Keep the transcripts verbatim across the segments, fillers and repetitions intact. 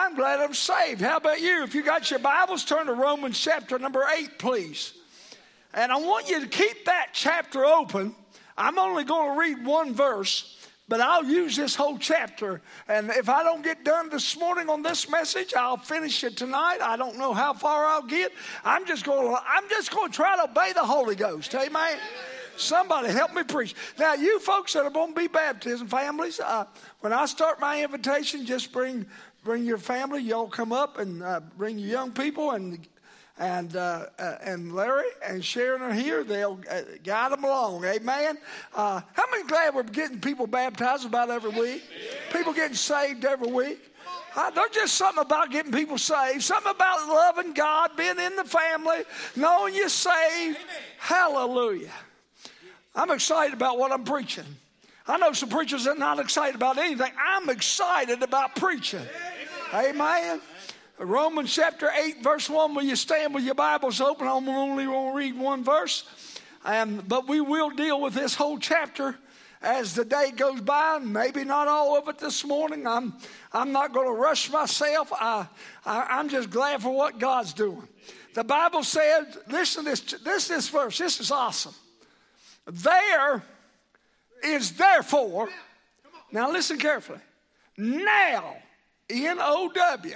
I'm glad I'm saved. How about you? If you got your Bibles, turn to Romans chapter number eight, please. And I want you to keep that chapter open. I'm only going to read one verse, but I'll use this whole chapter. And if I don't get done this morning on this message, I'll finish it tonight. I don't know how far I'll get. I'm just going to, I'm just going to try to obey the Holy Ghost. Amen. Somebody help me preach. Now, you folks that are going to be baptism families, uh, when I start my invitation, just bring bring your family. Y'all come up and uh, bring your young people, and and uh, uh, and Larry and Sharon are here. They'll uh, guide them along. Amen. Uh, how many glad we're getting people baptized about every week? People getting saved every week. Uh, there's just something about getting people saved. Something about loving God, being in the family, knowing you're saved. Hallelujah. I'm excited about what I'm preaching. I know some preachers that are not excited about anything. I'm excited about preaching. Amen. Romans chapter eight, verse one. Will you stand with your Bibles open? I'm only going to read one verse. And, but we will deal with this whole chapter as the day goes by. Maybe not all of it this morning. I'm, I'm not going to rush myself. I, I, I'm just glad for what God's doing. The Bible said, listen to this, this, this verse. This is awesome. There is therefore, now listen carefully, now, N O W,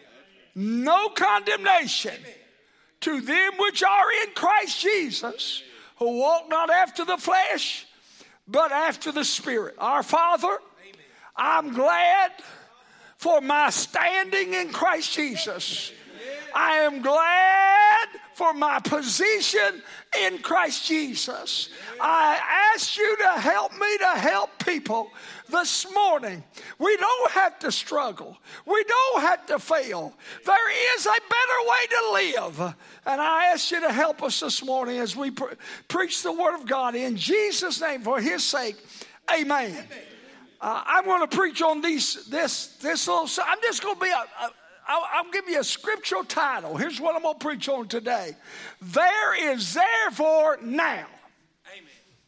no condemnation to them which are in Christ Jesus, who walk not after the flesh, but after the Spirit. Our Father, I'm glad for my standing in Christ Jesus. I am glad for my position in Christ Jesus. I ask you to help me to help people this morning. We don't have to struggle. We don't have to fail. There is a better way to live. And I ask you to help us this morning as we pre- preach the Word of God in Jesus' name for His sake. Amen. Uh, I'm going to preach on these, this, this little, I'm just going to be a, a I'll, I'll give you a scriptural title. Here's what I'm going to preach on today. There is therefore now. Amen.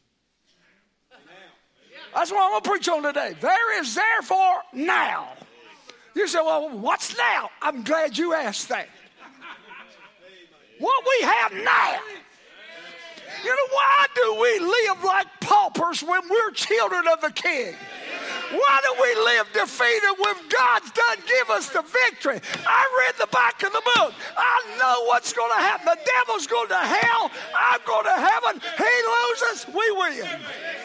That's what I'm going to preach on today. There is therefore now. You say, well, what's now? I'm glad you asked that. What we have now. You know, why do we live like paupers when we're children of the King? Why do we live defeated when God's done give us the victory? I read the back of the book. I know what's going to happen. The devil's going to hell. I'm going to heaven. He loses. We win.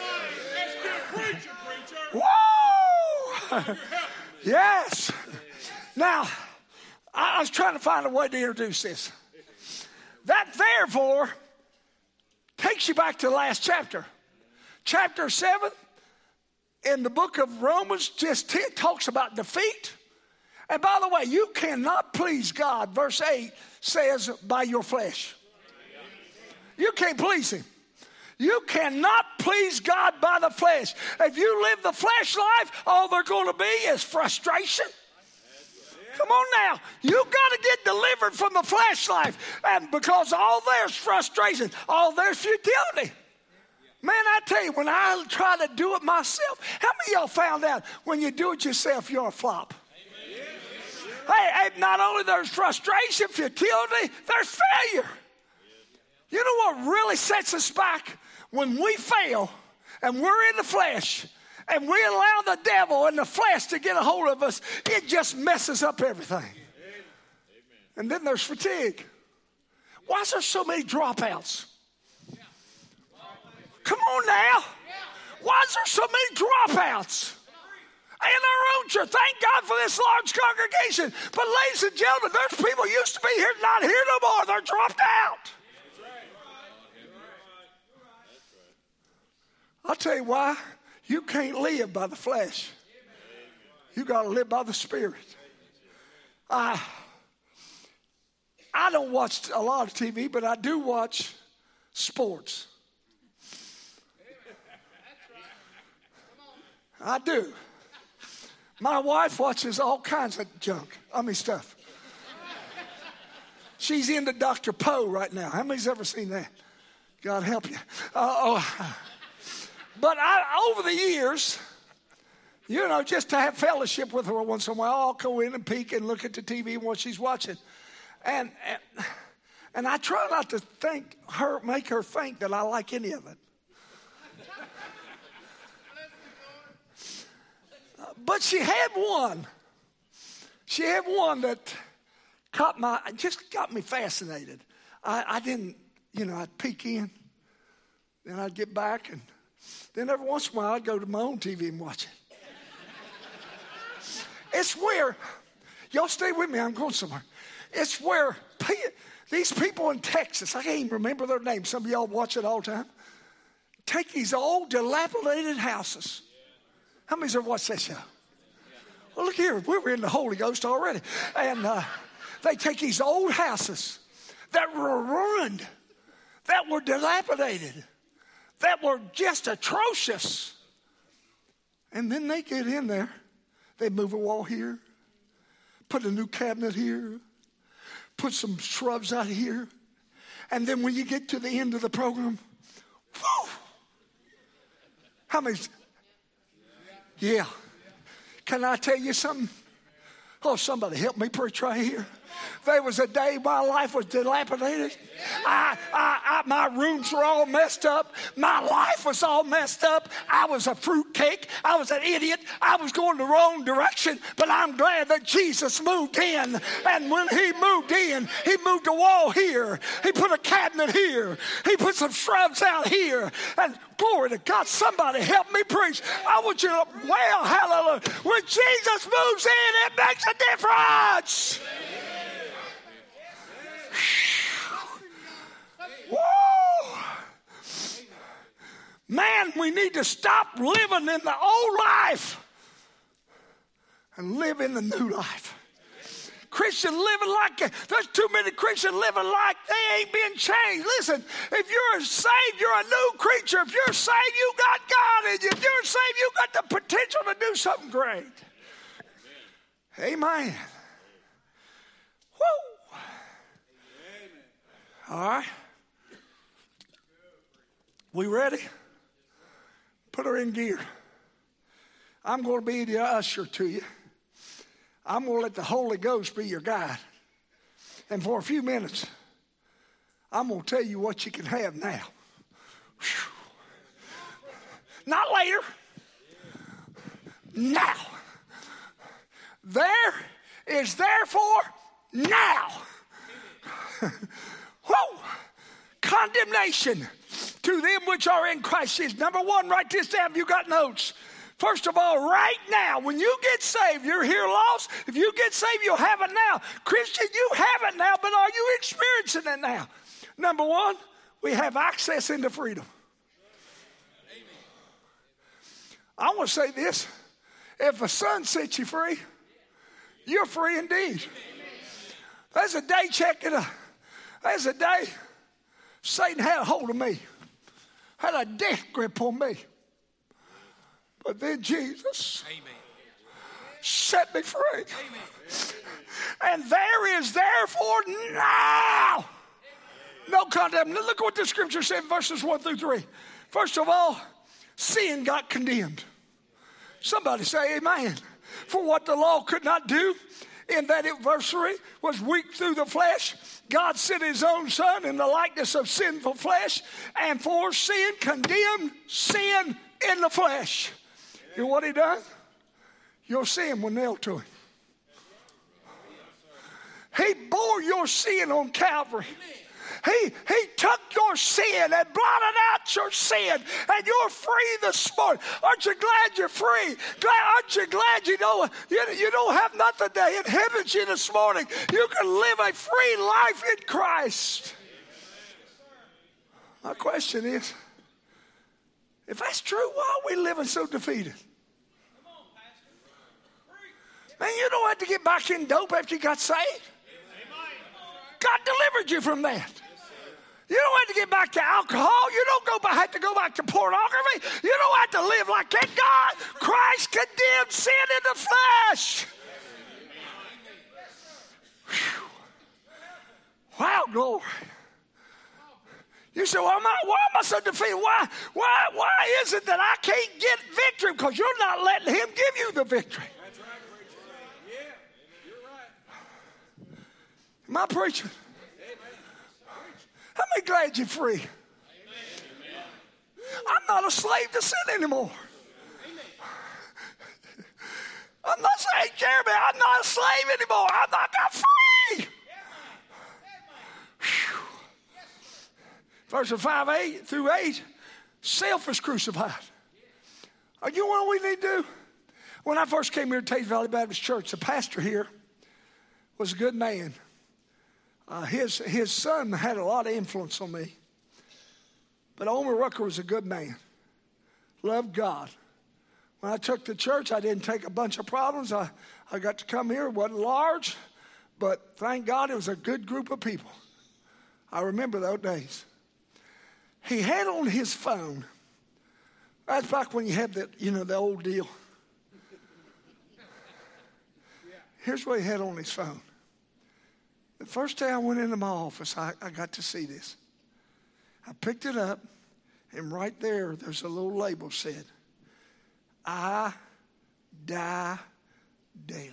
Whoa! Yes. Now, I was trying to find a way to introduce this. That therefore takes you back to the last chapter. Chapter seven. In the book of Romans, just t- talks about defeat. And by the way, you cannot please God. Verse eight says, by your flesh. You can't please Him. You cannot please God by the flesh. If you live the flesh life, all they're going to be is frustration. Come on now. You've got to get delivered from the flesh life. And because all there's frustration, all there's futility. Man, I tell you, when I try to do it myself, how many of y'all found out when you do it yourself, you're a flop? Amen. Hey, hey, not only there's frustration, futility, there's failure. You know what really sets us back? When we fail and we're in the flesh and we allow the devil and the flesh to get a hold of us, it just messes up everything. Amen. And then there's fatigue. Why is there so many dropouts? Come on now. Why is there so many dropouts in our own church? Thank God for this large congregation. But ladies and gentlemen, there's people who used to be here, not here no more. They're dropped out. I'll tell you why. You can't live by the flesh. You got to live by the Spirit. I, I don't watch a lot of T V, but I do watch sports. I do. My wife watches all kinds of junk. I mean stuff. She's into Doctor Poe right now. How many's ever seen that? God help you. Uh, oh. But I, over the years, You know, just to have fellowship with her once in a while. I'll go in and peek and look at the T V and what she's watching. And, and, and I try not to think her, make her think that I like any of it. But she had one. She had one that caught my, just got me fascinated. I, I didn't, you know, I'd peek in, then I'd get back, and then every once in a while I'd go to my own T V and watch it. It's where, y'all stay with me, I'm going somewhere. It's where these people in Texas, I can't even remember their names, some of y'all watch it all the time, take these old dilapidated houses. How many's ever watched that show? Well, look here, we were in the Holy Ghost already. And uh, they take these old houses that were ruined, that were dilapidated, that were just atrocious. And then they get in there. They move a wall here, put a new cabinet here, put some shrubs out here. And then when you get to the end of the program, whew, how many? Yeah. Can I tell you something? Oh, somebody help me preach right here. There was a day my life was dilapidated. I, I, I, my rooms were all messed up. My life was all messed up. I was a fruitcake. I was an idiot. I was going the wrong direction. But I'm glad that Jesus moved in. And when he moved in, he moved a wall here. He put a cabinet here. He put some shrubs out here. And glory to God, somebody help me preach. I want you to, well, hallelujah. When Jesus moves in, it makes a difference. Woo! Man, we need to stop living in the old life and live in the new life. Christian living like, there's too many Christians living like they ain't been changed. Listen, if you're saved, you're a new creature. If you're saved, you got God in you. If you're saved, you got the potential to do something great. Amen. Amen. Woo! All right. We ready? Put her in gear. I'm going to be the usher to you. I'm going to let the Holy Ghost be your guide. And for a few minutes, I'm going to tell you what you can have now. Whew. Not later. Now. There is therefore now. Whoa. Condemnation to them which are in Christ Jesus. Number one, write this down if you got notes. First of all, right now, when you get saved, you're here lost. If you get saved, you'll have it now. Christian, you have it now, but are you experiencing it now? Number one, we have access into freedom. I want to say this. If the Son sets you free, you're free indeed. There's a day checking. A, there's a day Satan had a hold of me. Had a death grip on me. But then Jesus Amen. Set me free. Amen. And there is therefore now no condemnation. Look at what the scripture said in verses one through three. First of all, sin got condemned. Somebody say amen. For what the law could not do, in that it, verse three, was weak through the flesh, God sent his own Son in the likeness of sinful flesh, and for sin condemned sin in the flesh. You know what he done? Your sin was nailed to him. He bore your sin on Calvary. He, he took your sin and blotted out your sin, and you're free this morning. Aren't you glad you're free? Glad, aren't you glad you know you, you don't have nothing that inhibits you this morning? You can live a free life in Christ. My question is, if that's true, why are we living so defeated? Man, you don't have to get back in dope after you got saved. God delivered you from that. You don't have to get back to alcohol. You don't go back, have to go back to pornography. You don't have to live like that. God, Christ condemned sin in the flesh. Whew. Wow, glory. You, say, well, am I, why am I so defeated? Why, why, why is it that I can't get victory? Because you're not letting him give you the victory. That's right, preacher. Yeah, you're right. Am I preaching? How many glad you're free? I'm not a slave to sin anymore. I'm not saying, Jeremy, I'm not a slave anymore. I'm not, I'm free. Whew. Verses five, eight through eight, self is crucified. Are you know what we need to do? When I first came here to Tates Valley Baptist Church, the pastor here was a good man. Uh, his, his son had a lot of influence on me. But Omer Rucker was a good man. Loved God. When I took the church, I didn't take a bunch of problems. I, I got to come here. It wasn't large, but thank God it was a good group of people. I remember those days. He had on his phone. That's back when you had that, you know, the old deal. Here's what he had on his phone. The first day I went into my office, I, I got to see this. I picked it up, and right there, there's a little label said, I die daily.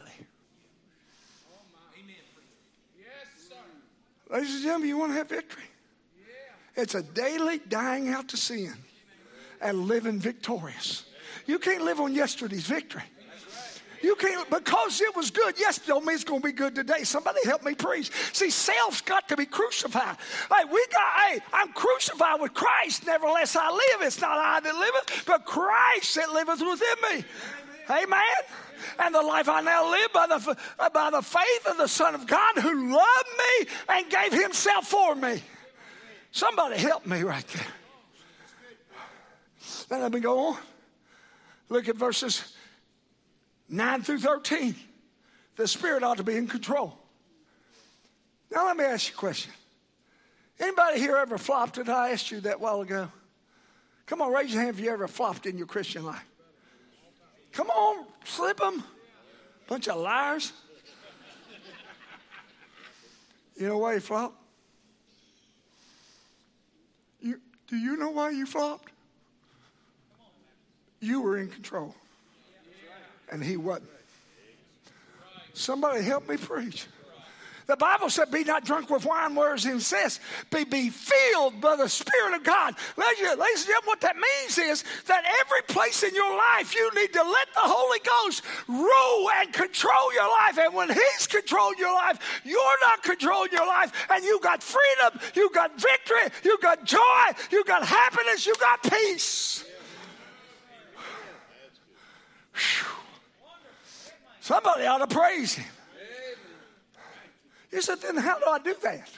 Yes, sir. Ladies and gentlemen, you want to have victory? Yeah. It's a daily dying out to sin and living victorious. You can't live on yesterday's victory. You can't, because it was good yesterday, don't mean it's going to be good today. Somebody help me preach. See, self's got to be crucified. Hey, we got, hey, I'm crucified with Christ. Nevertheless I live. It's not I that liveth, but Christ that liveth within me. Amen. Amen. And the life I now live by the, by the faith of the Son of God who loved me and gave himself for me. Somebody help me right there. Now let me go on. Look at verses nine through thirteen. The Spirit ought to be in control. Now let me ask you a question. Anybody here ever flopped it? I asked you that a while ago. Come on, raise your hand if you ever flopped in your Christian life. Come on, slip them. Bunch of liars. You know why you flopped? You, do you know why you flopped? You were in control. And he wasn't. Somebody help me preach. The Bible said, be not drunk with wine, whereas it says, be, be filled by the Spirit of God. Ladies and gentlemen, what that means is that every place in your life, you need to let the Holy Ghost rule and control your life. And when he's controlling your life, you're not controlling your life. And you got freedom, you got victory, you got joy, you got happiness, you got peace. Whew. Somebody ought to praise him. You said, then how do I do that?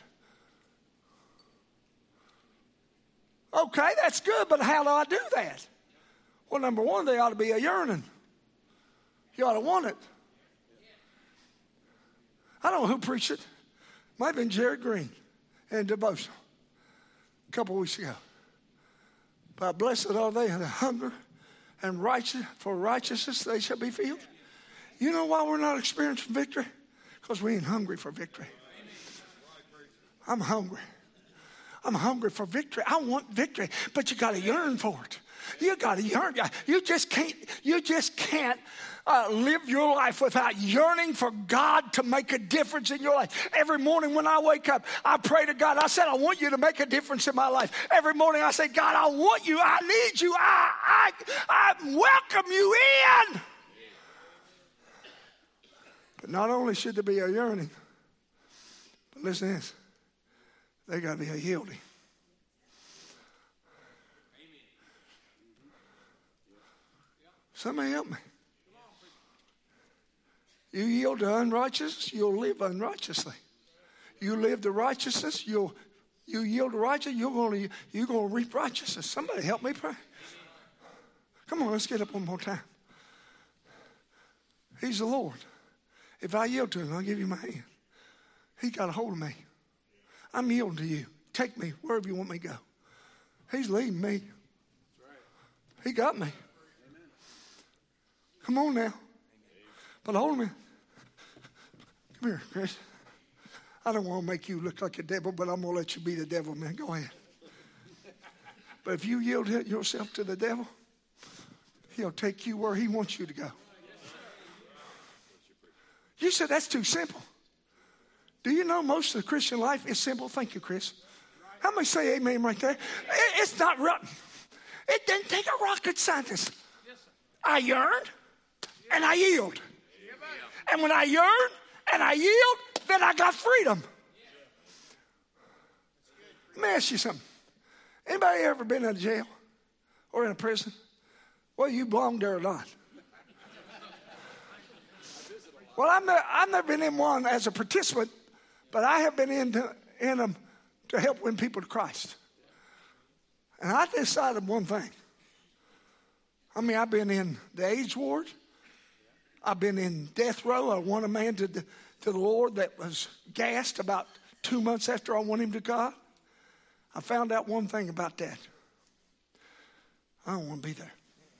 Okay, that's good, but how do I do that? Well, number one, there ought to be a yearning. You ought to want it. I don't know who preached it. Might have been Jerry Green in devotional a couple of weeks ago. But blessed are they that hunger and righteous for righteousness, they shall be filled. You know why we're not experiencing victory? Because we ain't hungry for victory. I'm hungry. I'm hungry for victory. I want victory, but you got to yearn for it. You got to yearn. You just can't. You just can't uh, live your life without yearning for God to make a difference in your life. Every morning when I wake up, I pray to God. I said, I want you to make a difference in my life. Every morning I say, God, I want you. I need you. I I, I welcome you in. But not only should there be a yearning, but listen to this. There got to be a yielding. Somebody help me. You yield to unrighteousness, you'll live unrighteously. You live to righteousness, you'll you yield to righteousness, you're going to you're going to reap righteousness. Somebody help me pray. Come on, let's get up one more time. He's the Lord. If I yield to him, I'll give you my hand. He got a hold of me. I'm yielding to you. Take me wherever you want me to go. He's leading me. He got me. Come on now. But hold me. Come here, Chris. I don't want to make you look like a devil, but I'm going to let you be the devil, man. Go ahead. But if you yield yourself to the devil, he'll take you where he wants you to go. You said that's too simple. Do you know most of the Christian life is simple? Thank you, Chris. How many say amen right there? It's not rough. It didn't take a rocket scientist. I yearned and I yield. And when I yearn and I yield, then I got freedom. Let me ask you something. Anybody ever been in a jail or in a prison? Well, you belong there or not. Well, I've never, I've never been in one as a participant, but I have been in, to, in them to help win people to Christ. And I decided one thing. I mean, I've been in the AIDS ward. I've been in death row. I won a man to the, to the Lord that was gassed about two months after I won him to God. I found out one thing about that. I don't want to be there.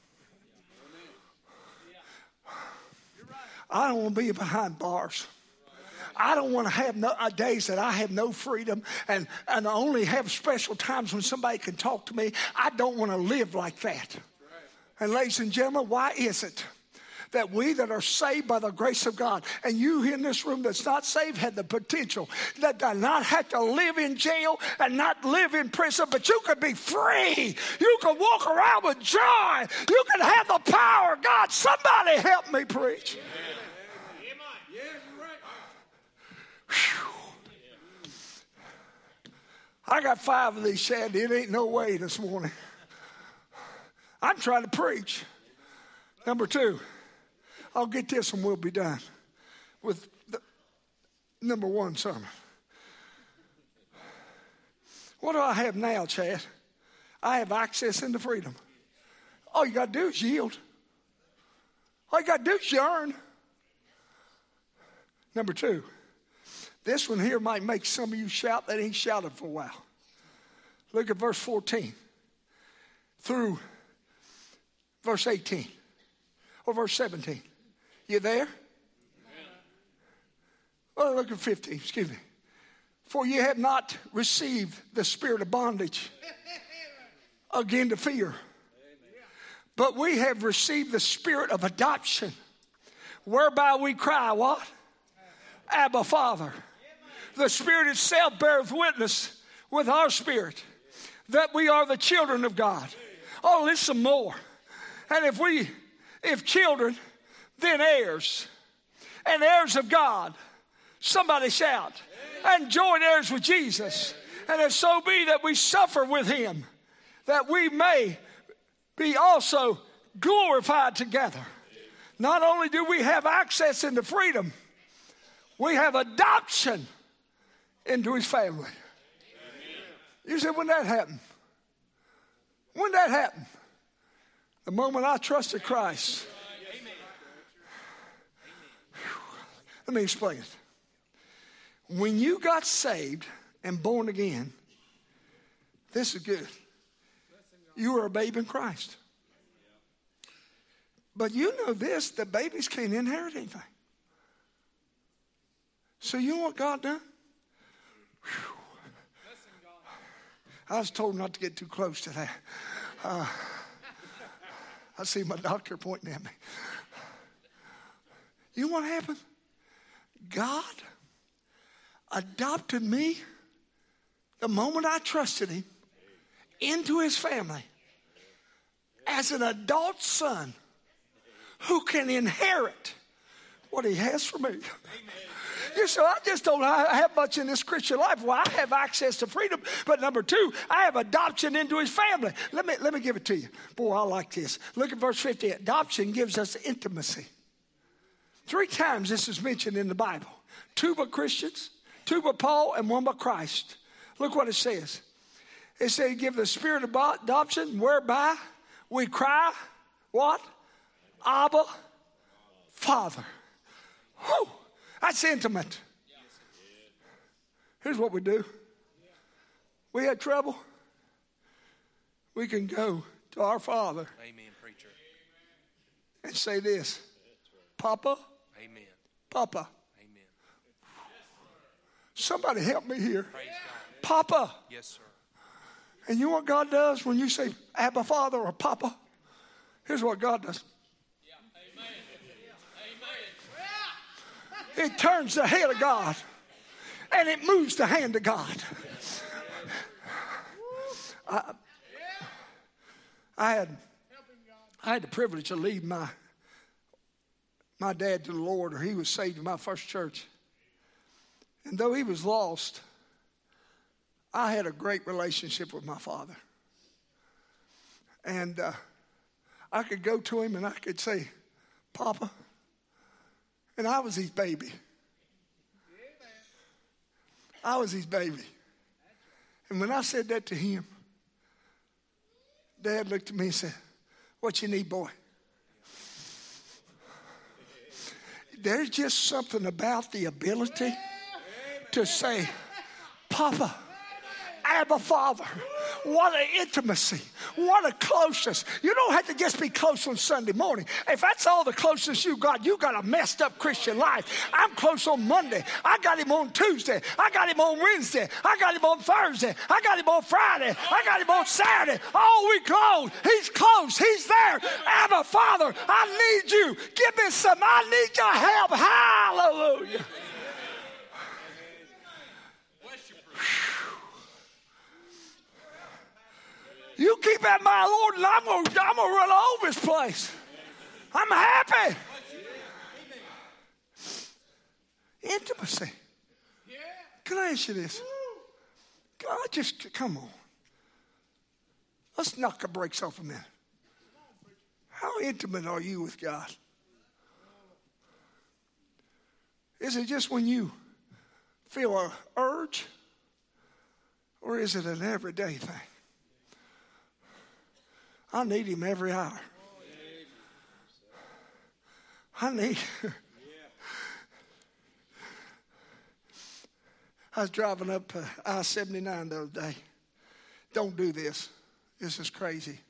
I don't want to be behind bars. I don't want to have no, uh, days that I have no freedom and, and only have special times when somebody can talk to me. I don't want to live like that. And ladies and gentlemen, why is it that we that are saved by the grace of God, and you in this room that's not saved had the potential that do not have to live in jail and not live in prison, but you could be free. You could walk around with joy. You could have the power of God. Somebody help me preach. Yeah, you're right. Whew. I got five of these, Shandy. It ain't no way this morning. I'm trying to preach. Number two. I'll get this and we'll be done with the number one sermon. What do I have now, Chad? I have access into freedom. All you got to do is yield. All you got to do is yearn. Number two, this one here might make some of you shout that ain't shouted for a while. Look at verse fourteen through verse eighteen or verse seventeen. You there? Amen. Well, look at fifteen, excuse me. For you have not received the spirit of bondage again to fear, but we have received the spirit of adoption, whereby we cry, what? Abba, Father. The Spirit itself beareth witness with our spirit that we are the children of God. Oh, listen more. And if we, if children, then heirs, and heirs of God. Somebody shout. And joint heirs with Jesus. And if so be that we suffer with him, that we may be also glorified together. Not only do we have access into freedom, we have adoption into his family. You said, when that happened? When that happened? The moment I trusted Christ. Let me explain it. When you got saved and born again, this is good. You were a babe in Christ. But you know this, the babies can't inherit anything. So you know what God done? Whew. I was told not to get too close to that. Uh, I see my doctor pointing at me. You know what happened? God adopted me the moment I trusted him into his family as an adult son who can inherit what he has for me. You say, I just don't have much in this Christian life. Well, I have access to freedom. But number two, I have adoption into his family. Let me, let me give it to you. Boy, I like this. Look at verse fifty. Adoption gives us intimacy. Three times this is mentioned in the Bible. Two by Christians, two by Paul, and one by Christ. Look what it says. It says, give the spirit of adoption, whereby we cry, what? Abba, Father. Whew, that's intimate. Here's what we do. We had trouble. We can go to our Father. Amen, preacher. And say this. Papa. Amen. Papa. Amen. Somebody help me here. Praise God. Papa. Yes, sir. And you know what God does when you say Abba Father or Papa? Here's what God does. Yeah. Amen. It turns the head of God and it moves the hand of God. I, I had I had the privilege of leading my my dad to the Lord, or he was saved in my first church. And though he was lost, I had a great relationship with my father. And uh, I could go to him and I could say, Papa. And I was his baby. I was his baby. And when I said that to him, Dad looked at me and said, what you need, boy? There's just something about the ability to say, Papa, Abba Father. What an intimacy. What a closeness. You don't have to just be close on Sunday morning. If that's all the closeness you got, you got a messed up Christian life. I'm close on Monday. I got him on Tuesday. I got him on Wednesday. I got him on Thursday. I got him on Friday. I got him on Saturday. All week long, he's close. He's there. Abba Father, I need you. Give me some. I need your help. Hallelujah. You keep at my Lord, and I'm going I'm to run all over this place. I'm happy. Intimacy. Can I ask you this? God, just come on. Let's knock the brakes off a minute. How intimate are you with God? Is it just when you feel an urge? Or is it an everyday thing? I need him every hour. I need. I was driving up uh, I seventy-nine the other day. Don't do this. This is crazy.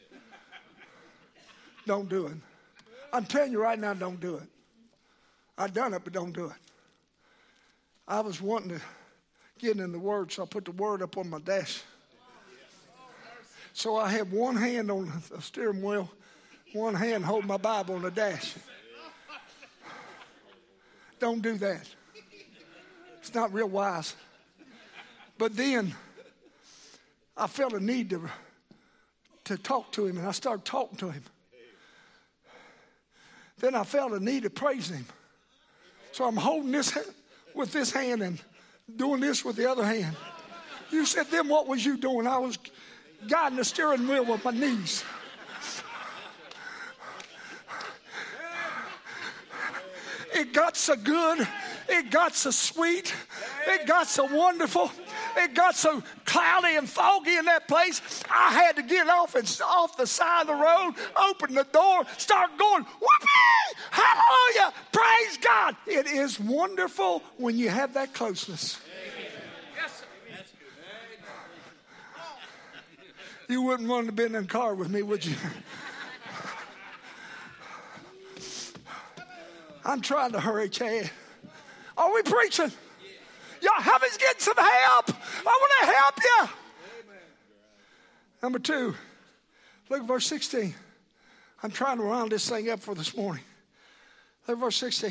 Don't do it. I'm telling you right now, don't do it. I've done it, but don't do it. I was wanting to get in the Word, so I put the Word up on my desk. So I have one hand on the steering wheel, one hand holding my Bible on the dash. Don't do that. It's not real wise. But then I felt a need to, to talk to him, and I started talking to him. Then I felt a need to praise him. So I'm holding this with this hand and doing this with the other hand. You said, then what was you doing? I was guiding the steering wheel with my knees. It got so good. It got so sweet. It got so wonderful. It got so cloudy and foggy in that place. I had to get off and off the side of the road, open the door, start going, whoopee! Hallelujah! Praise God! It is wonderful when you have that closeness. You wouldn't want to be in a car with me, would you? I'm trying to hurry, Chad. Are we preaching? Y'all, help us get some help. I want to help you. Number two, look at verse sixteen. I'm trying to round this thing up for this morning. Look at verse sixteen.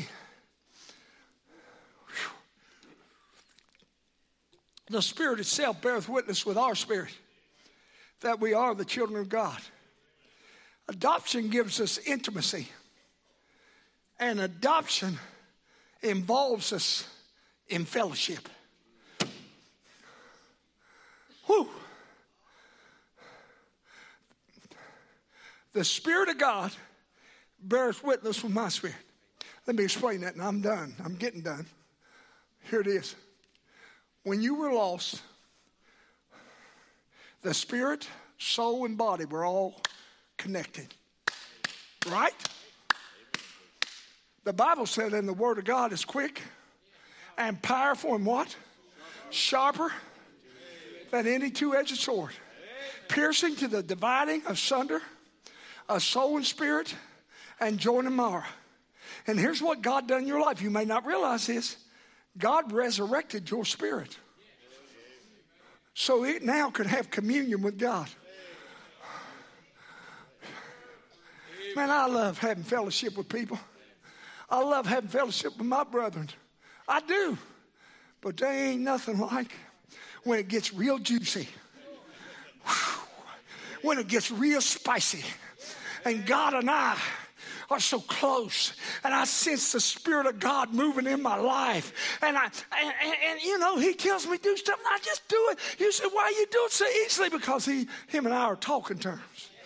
The Spirit itself beareth witness with our spirit that we are the children of God. Adoption gives us intimacy. And adoption involves us in fellowship. Whew. The Spirit of God bears witness with my spirit. Let me explain that, and I'm done. I'm getting done. Here it is. When you were lost, the spirit, soul, and body were all connected. Right? The Bible said in the Word of God is quick and powerful and what? Sharper than any two-edged sword. Piercing to the dividing asunder of soul and spirit and joint and marrow. And here's what God done in your life. You may not realize this. God resurrected your spirit. so it now could have communion with God. Man, I love having fellowship with people. I love having fellowship with my brethren. I do. But there ain't nothing like when it gets real juicy. When it gets real spicy. And God and I are so close, and I sense the Spirit of God moving in my life, and I and, and, and you know, he tells me to do stuff and I just do it. You say, why you do it so easily? Because he him and I are talking terms.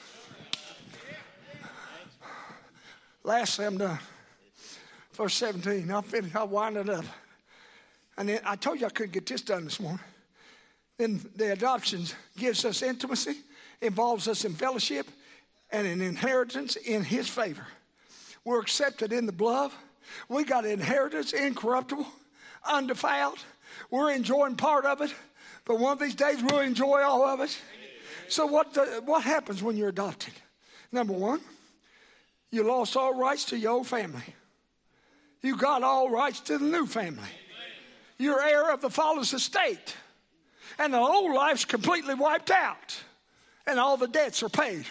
Lastly, I'm done. Verse seventeen, I'll finish, I'll wind it up. And then I told you I couldn't get this done this morning. Then the adoption gives us intimacy, involves us in fellowship, and an inheritance in his favor. We're accepted in the beloved. We got an inheritance, incorruptible, undefiled. We're enjoying part of it, but one of these days we'll enjoy all of it. So what, the, what happens when you're adopted? Number one, you lost all rights to your old family. You got all rights to the new family. You're heir of the father's estate. And the old life's completely wiped out. And all the debts are paid.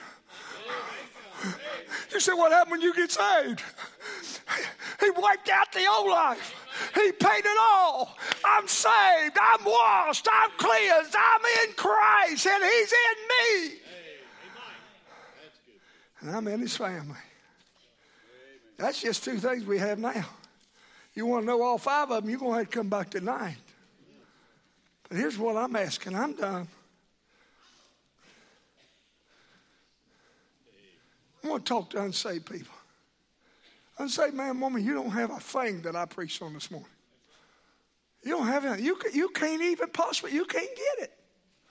You say, what happened when you get saved? He wiped out the old life. He paid it all. I'm saved. I'm washed. I'm cleansed. I'm in Christ. And he's in me. And I'm in his family. That's just two things we have now. You want to know all five of them, you're going to have to come back tonight. But here's what I'm asking. I'm done. I want to talk to unsaved people. Unsaved man, woman, you don't have a thing that I preached on this morning. You don't have anything. You, you can't even possibly, you can't get it.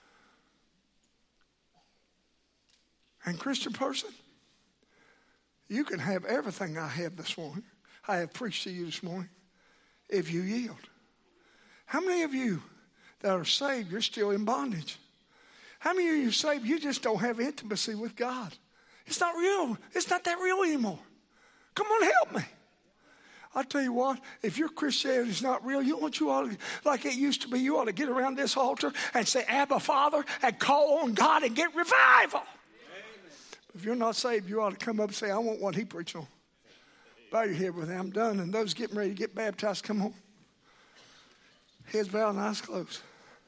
And Christian person, you can have everything I have this morning. I have preached to you this morning if you yield. How many of you that are saved, you're still in bondage? How many of you are saved, you just don't have intimacy with God? It's not real. It's not that real anymore. Come on, help me. I'll tell you what, if your Christianity is not real, you want you ought to, like it used to be, you ought to get around this altar and say, Abba, Father, and call on God and get revival. If you're not saved, you ought to come up and say, I want what he preached on. Bow your head with me. I'm done. And those getting ready to get baptized, come on. Heads bowed and eyes closed.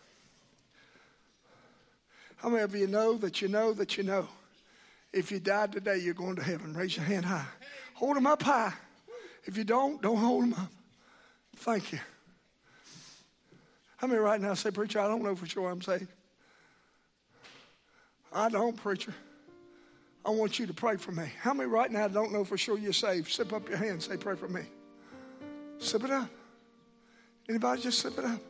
How many of you know that you know that you know? If you died today, you're going to heaven. Raise your hand high. Hold them up high. If you don't, don't hold them up. Thank you. How many right now say, preacher, I don't know for sure I'm saved? I don't, preacher. I want you to pray for me. How many right now don't know for sure you're saved? Slip up your hand and say, pray for me. Slip it up. Anybody just slip it up?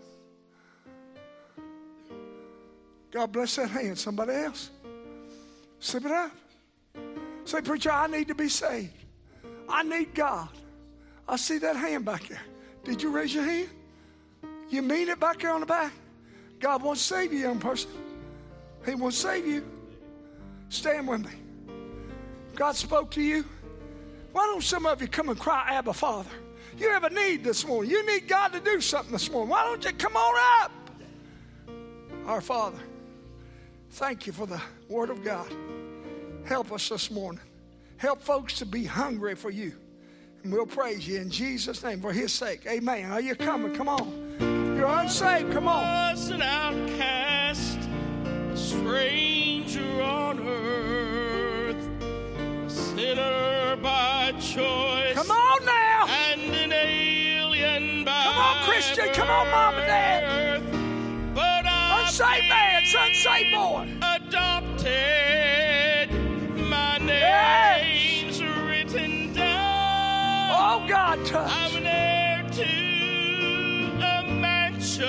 God bless that hand. Somebody else? Slip it up. Say, preacher, I need to be saved. I need God. I see that hand back there. Did you raise your hand? You mean it back there on the back? God wants to save you, young person. He wants to save you. Stand with me. God spoke to you. Why don't some of you come and cry, Abba, Father? You have a need this morning. You need God to do something this morning. Why don't you come on up? Our Father, thank you for the Word of God. Help us this morning. Help folks to be hungry for you. And we'll praise you in Jesus' name for his sake. Amen. Are you coming? Come on. If you're unsaved, come on. I was an outcast, a stranger on earth, a sinner by choice. Come on now. And an alien by Come on, Christian. Come on, Mom and Dad. But I unsaved man, unsaved boy. Adopted. My name's yes. written down. Oh, God, touch. I'm an heir to a mansion,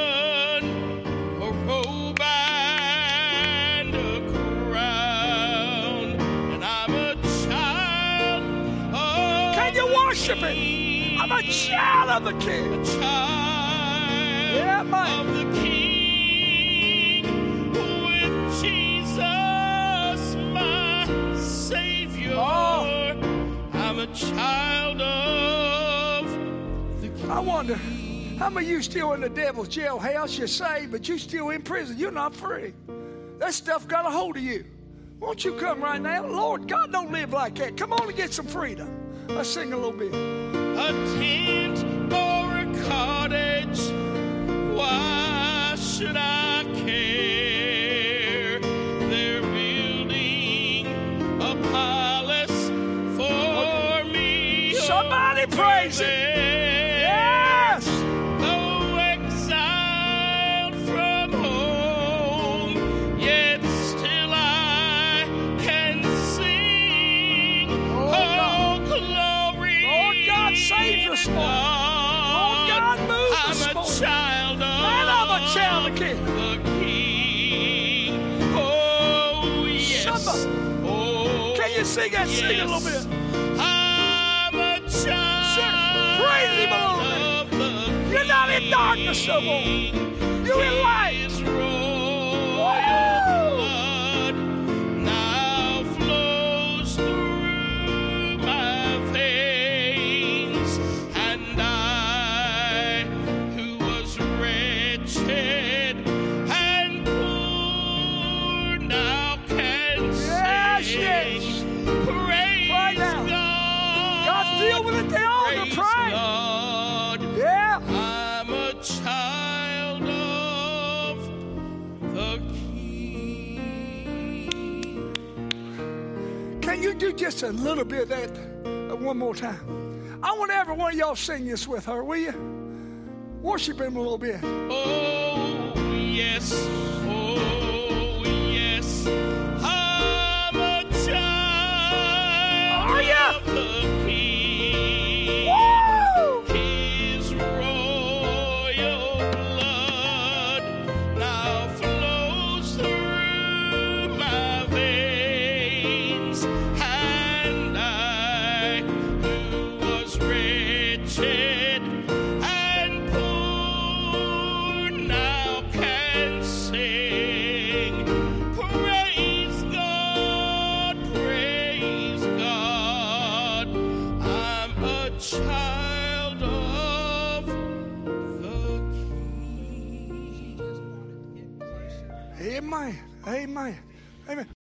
a robe and a crown, and I'm a child of Can you worship him? I'm a child of the King. A child yeah, man. of the King with Jesus, my Savior. Oh. I'm a child of the King. I wonder, How many of you still in the devil's jailhouse? You're saved, but you still in prison. You're not free. That stuff got a hold of you. Won't you come right now? Lord, God don't live like that. Come on and get some freedom. Let's sing a little bit. A tent or a cottage, why should I care? They're building a palace for me. Somebody praise it. Yes. Though exiled from home, yet still I can sing. Oh, Oh, glory. Lord God, save us, Lord. Lord God, move I'm us, a Lord. child of And I'm a child of King. the King. Oh, yes. Somebody. Oh, Can you sing that? Sing it a little yes. bit. I'm a child Praise him a little bit. of the You're not in darkness no more. You're in light. His royal Woo! blood now flows through my veins, and I, who was wretched and poor, now can Yes, sing. yes. Praise Right now. God. God, deal with it. They all the Praise pray. God. Yeah. I'm a child of the King. Can you do just a little bit of that uh, one more time? I want every one of y'all sing this with her, will you? Worship him a little bit. Oh, yes. Oh, yes. I'm a child Are ya? of the King. Woo! His royal blood now flows through my veins, and I, who was wretched and poor, now can sing. Praise God, praise God. I'm a child of the King. Amen. Amen. Amen.